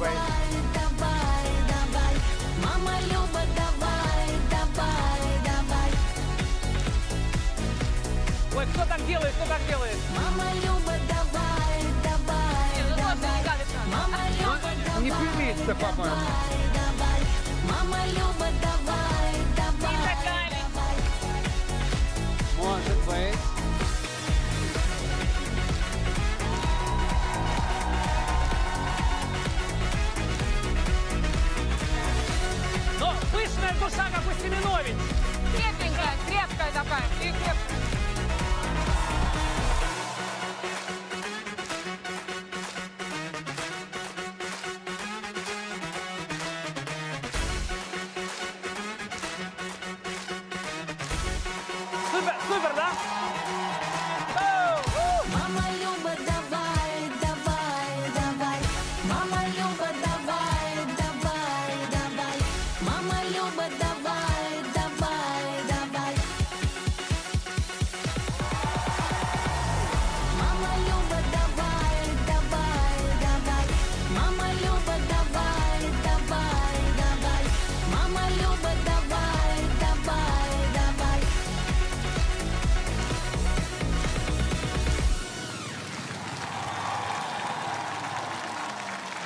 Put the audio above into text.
давай. давай, давай. Мама Люба, давай, давай, давай. Ой, кто так делает, кто так делает? Мама Люба, давай, давай, давай. Мама Люба, Не прилично, папа. давай, давай. Мама Люба, давай.